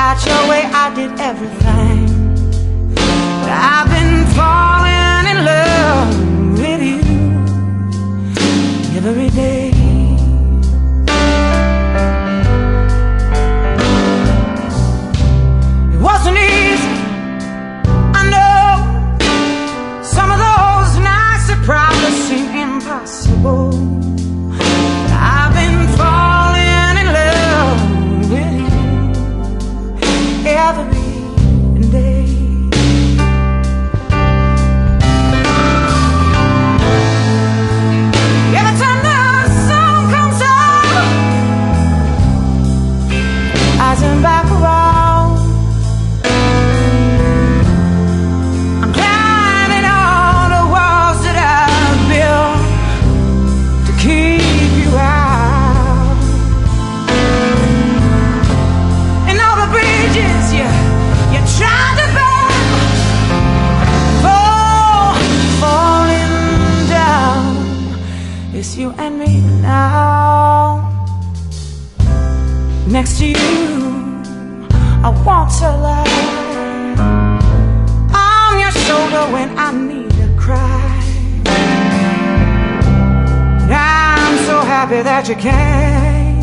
got your way, I did everything. But I've been falling in love with you every day. It wasn't easy, I know. Some of those nights that probably seem impossible. But I've been falling in love with you every day. Every time the sun comes out, I turn back around. I'm climbing all the walls that I've built to keep you out, and all the bridges you tried to burn, falling down. It's you and me now. Next to you, I want to lie on your shoulder when I need to cry. And I'm so happy that you came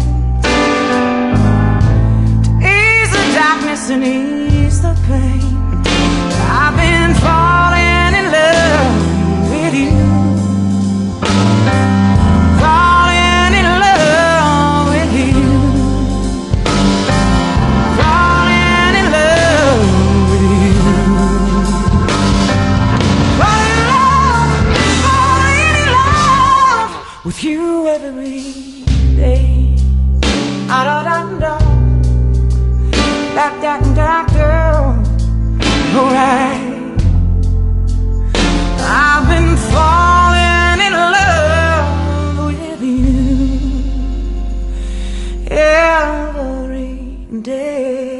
to ease the darkness and ease the pain. I've been falling in love with you, falling in love with you, falling in love with you, falling in love with you every day. Da da da da, da da da da. Alright, I've been falling in love with you every day.